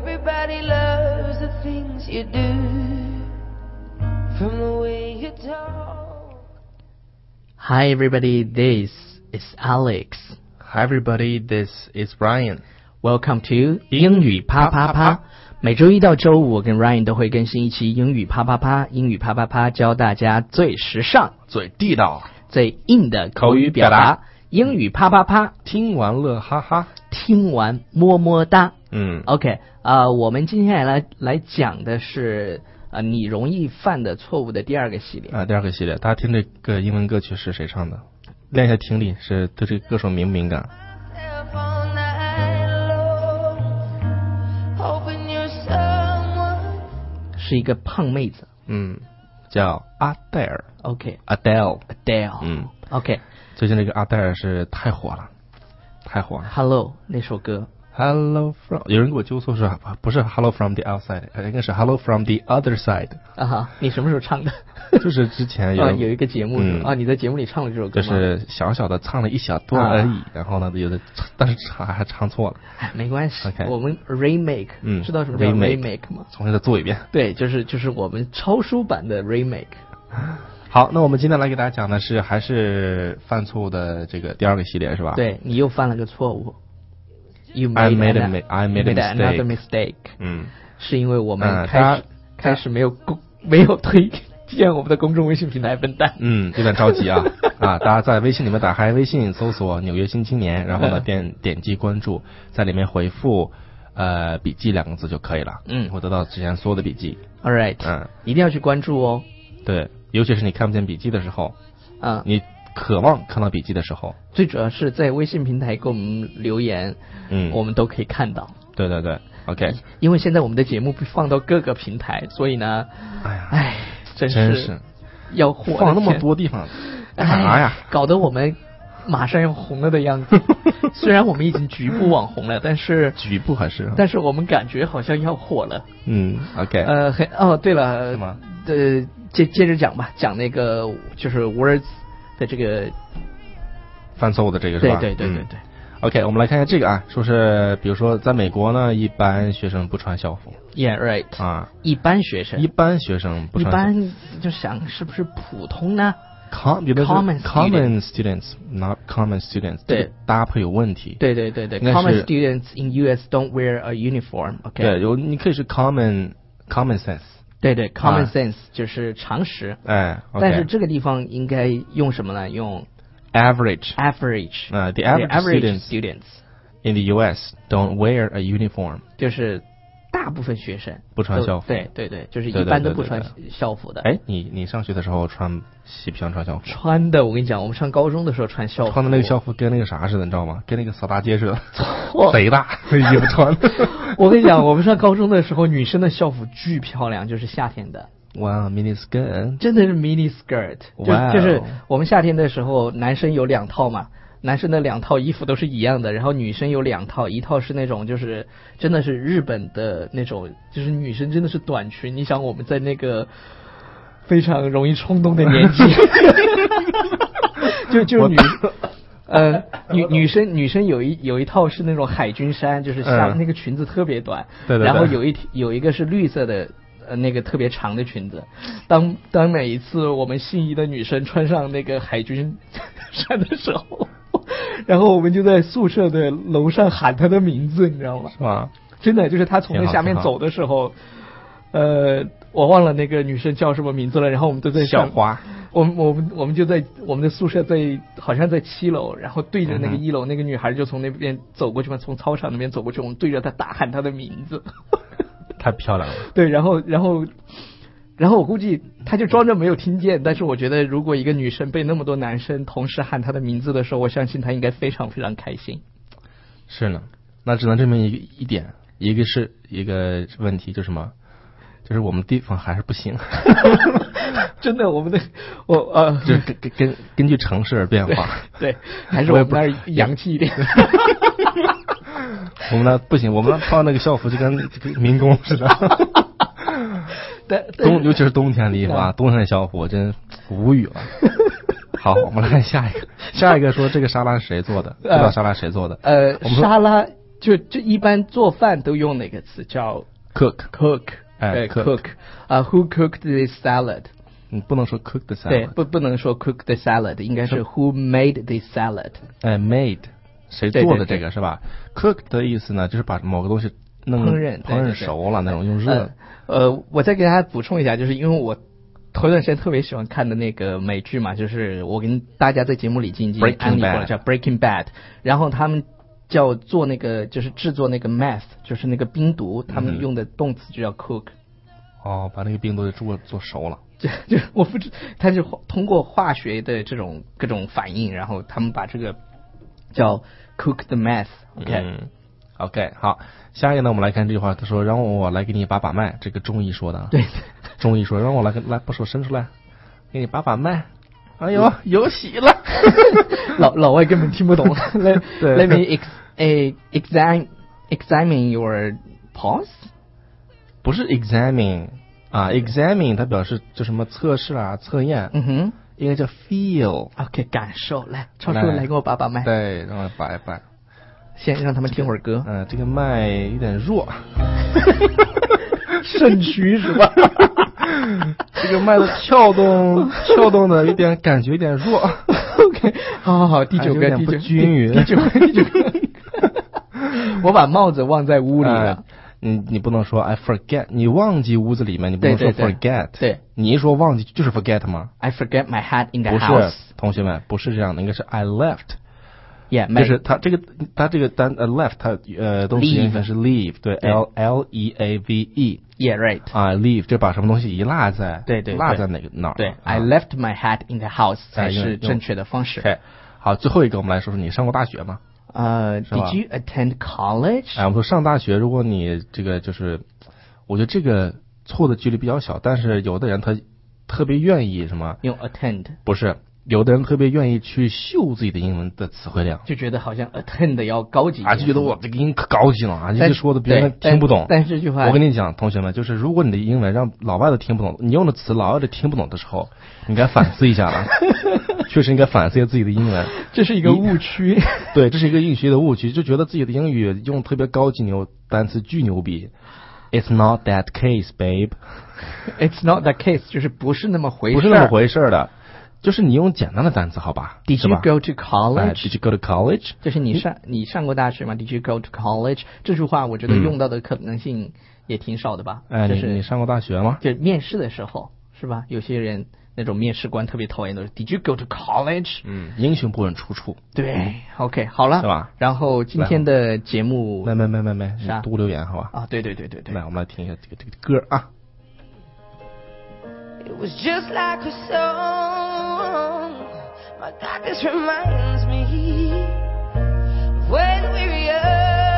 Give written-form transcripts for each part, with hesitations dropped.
Everybody loves the things you do, from the way you talk. Hi everybody, this is Alex. Hi everybody, this is Ryan. Welcome to 英语啪啪啪。每周一到周五，我跟 Ryan 都会更新一期英语啪啪啪。英语啪啪啪教大家最时尚、 最地道、 最硬的口语表达。英语啪啪啪， 听完乐哈哈， 听完么么哒。OK， 我们今天来讲的是你容易犯的错误的第二个系列第二个系列，大家听这个英文歌曲是谁唱的？练一下听力，是对这个歌手敏不敏感？ 是一个胖妹子， 叫阿黛尔。 OK， Adele。 OK， 最近这个阿黛尔是太火了。 Hello 那首歌。 Hello from， 有人给我纠错说不是 Hello from the outside， 应该是 Hello from the other side。 你什么时候唱的？ 就是之前有一个节目你在节目里唱了这首歌吗？ 就是小小的唱了一小段而已，然后呢有的但是还唱错了。 没关系， Okay， 我们 remake，知道什么叫 remake 吗？ 重新再做一遍。 对，就是我们超书版的 remake。 好，那我们今天来给大家讲的是还是犯错误的这个第二个系列是吧？ 对，你又犯了个错误。 I made another mistake。是因为我们开始没有推荐我们的公众微信平台，笨蛋。 有点着急啊！大家在微信里面打开微信，搜索纽约新青年，然后呢点击关注，在里面回复笔记2个字就可以了。会得到之前所有的笔记。 All right，一定要去关注哦。 对，尤其是你看不见笔记的时候，你渴望看到笔记的时候， 最主要是在微信平台给我们留言，我们都可以看到。 对 OK。 因为现在我们的节目被放到各个平台，所以呢真是要火放那么多地方干啥呀？ 搞得我们马上要红了的样子。虽然我们已经局部网红了，但是局部还是， 但是我们感觉好像要火了。 OK。 对了，接着讲吧，讲那个就是 words 的这个犯错误的这个是吧？ 对。 OK， 我们来看一下这个说是比如说在美国呢，一般学生不穿校服。 Yeah, right。一般学生不穿。一般就想是不是普通呢？Common students not common students。 对， 搭配有问题。 对。Common students in US don't wear a uniform。 OK。 对， 你可以是 common sense。对 ，common sense 就是常识。 OK。 但是这个地方应该用什么呢？用 average。 The average students in the US don't wear a uniform。 就是大部分学生不穿校服。 对，就是一般都不穿校服的。 你上学的时候喜不喜欢穿校服？ 穿的，我跟你讲，我们上高中的时候穿校服， 穿的那个校服跟那个啥似的，你知道吗？跟那个扫大街似的，贼大衣服穿的。 我跟你讲，我们上高中的时候，女生的校服巨漂亮，就是夏天的。 哇 ，mini skirt， 真的是 mini skirt。就是我们夏天的时候，男生有2套嘛。男生的2套衣服都是一样的，然后女生有2套，一套是那种就是真的是日本的那种，就是女生真的是短裙。你想我们在那个非常容易冲动的年纪，就是女生有一套是那种海军衫，就是下面那个裙子特别短， 对， 然后有一个是绿色的。那个特别长的裙子，当每一次我们心仪的女生穿上那个海军衫的时候，然后我们就在宿舍的楼上喊她的名字，你知道吗？ 是吗？ 真的，就是她从那下面走的时候，我忘了那个女生叫什么名字了，然后我们都在小花， 我们就在我们的宿舍好像在7楼，然后对着那个1楼，那个女孩就从那边走过去嘛，从操场那边走过去，我们对着她大喊她的名字。 太漂亮了。 对，然后我估计他就装着没有听见，但是我觉得如果一个女生被那么多男生同时喊她的名字的时候，我相信她应该非常非常开心。 是呢，那只能证明一点，一个是一个问题，就是什么？就是我们地方还是不行。 真的，我们的就根据城市而变化。 对，还是我们那儿洋气一点。 我们那不行，我们那穿那个校服就跟民工似的。尤其是冬天的衣服冬天的校服我真无语了。好，我们来看下一个。下一个说这个沙拉是谁做的？不知道沙拉谁做的。 沙拉就一般做饭都用哪个词叫 cook， 对 cook who cooked this salad？ 你不能说 cook the salad， 对，不能说 cook the salad， 应该是 who made this salad？ made 谁做的这个对是吧 ？cook 的意思呢，就是把某个东西弄烹饪熟了那种，用热。 我再给大家补充一下，就是因为我头段时间特别喜欢看的那个美剧嘛，就是我跟大家在节目里已经安利过了，叫 Breaking Bad， 然后他们叫做那个就是制作那个 meth， 就是那个冰毒，他们用的动词就叫 cook。 哦，把那个冰毒做熟了。 就我不知，他就通过化学的这种各种反应，然后他们把这个叫 cook the meth。OK， 好，下一个呢，我们来看这句话，他说让我来给你把脉，这个中医说的。 对， 中医说让我来把手伸出来，给你把脉。哎呦，有喜了。 老外根本听不懂。Let me examine your pulse。 不是 examine 啊 ，examine 它表示就什么测试啊、测验。应该叫 feel。OK， 感受。来，超叔来给我把脉。 对，让我把一把。 先让他们听会儿歌。 这个脉有点弱。 肾虚是吧？ 这个脉的跳动的感觉有点弱。 OK， 好，第九个不均匀。 第九个。我把帽子忘在屋里了。 你不能说 I forget， 你忘记屋子里面，你不能说 forget。 对， 你一说忘记就是 forget 吗 ？I forget my hat in the house。 不是，同学们，不是这样的，应该是 I left。Yeah， 就是它这个单left 它动词应该是 leave， 对 leave。Yeah right。 leave 就把什么东西遗落在落在哪儿？ 对 ，I left my hat in the house 才是正确的方式。 OK， 好，最后一个我们来说说你上过大学吗 ？Did you attend college？ 我们说上大学，如果你这个就是，我觉得这个错的几率比较小，但是有的人他特别愿意什么用 attend， 不是，有的人特别愿意去秀自己的英文的词汇量， 就觉得好像 attend 要高级就觉得我这个音可高级了这个说的别人听不懂。 但是这句话， 我跟你讲，同学们，就是如果你的英文让老外都听不懂，你用的词老外都听不懂的时候，你该反思一下了。确实应该反思一下自己的英文， 这是一个误区。 对，这是一个应学的误区，就觉得自己的英语用特别高级单词巨牛逼。It's not that case, babe. It's not that case， 就是不是那么回事的。就是你用简单的单词，好吧 ？Did you go to college? Did you go to college? 就是你上过大学吗 ？Did you go to college? 这句话我觉得用到的可能性也挺少的吧？就是你上过大学吗？ 就面试的时候是吧？有些人。那种面试官特别讨厌的 Did you go to college？ 英雄不问出处。 对，OK， 好了， 是吧？ 然后今天的节目， 没，你读留言好吧？ 对。 来，我们来听一下这个歌啊。 It was just like a song. My God, this reminds me when we were young.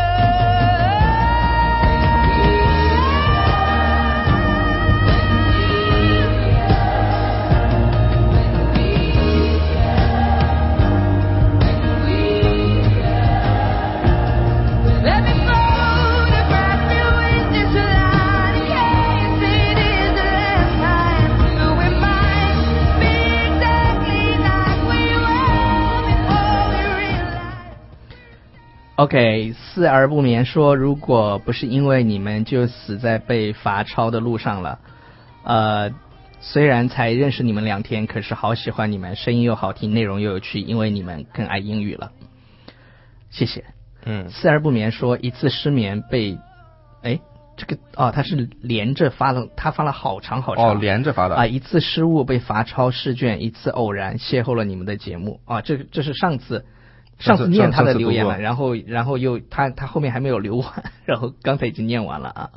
OK， 思而不眠说，如果不是因为你们，就死在被罚抄的路上了。虽然才认识你们2天，可是好喜欢你们，声音又好听，内容又有趣，因为你们更爱英语了。谢谢。思而不眠说，一次失眠被，这个他是连着发了，他发了好长， 连着发的一次失误被罚抄试卷，一次偶然邂逅了你们的节目这是上次念他的留言了，然后又他后面还没有留完，然后刚才已经念完了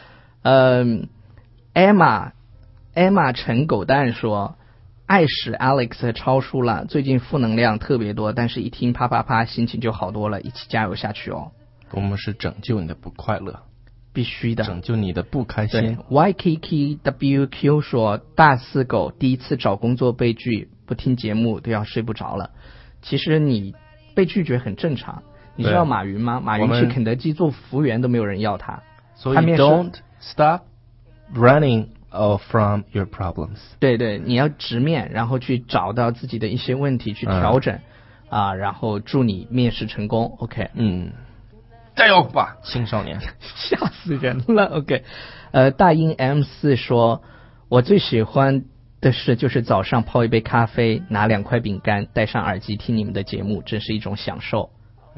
Emma 陈狗蛋说，爱使 Alex 和超叔了，最近负能量特别多，但是一听啪啪啪心情就好多了，一起加油下去哦。 我们是拯救你的不快乐， 必须的， 拯救你的不开心。 YKKWQ 说，大四狗第一次找工作被拒，不听节目都要睡不着了。其实你被拒绝很正常，你知道马云吗？马云去肯德基做服务员都没有人要他。 所以 don't stop running from your problems。 对，你要直面，然后去找到自己的一些问题去调整然后祝你面试成功。OK。 加油吧，青少年！ 吓死人了。OK， 大英 M4 说，我最喜欢的事就是早上泡一杯咖啡，拿2块饼干，戴上耳机听你们的节目，真是一种享受。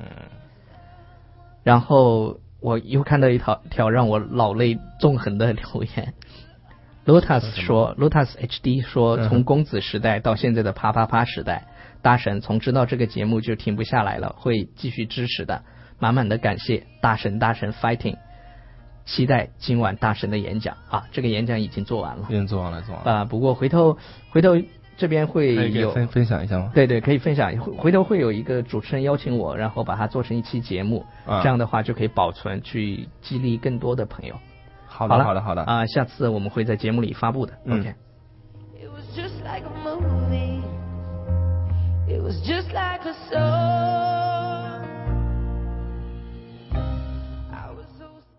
然后我又看到一条让我老泪纵横的留言。Lotus 说 ，Lotus HD 说，从公子时代到现在的啪啪啪时代，大神从知道这个节目就停不下来了，会继续支持的，满满的感谢，大神 fighting， 期待今晚大神的演讲啊，这个演讲已经做完了， 已经做完了不过回头这边会有分享一下吗？ 对，可以分享，回头会有一个主持人邀请我，然后把它做成一期节目，这样的话就可以保存，去激励更多的朋友。 好的啊，下次我们会在节目里发布的。OK。 It was just like a movie. It was just like a song.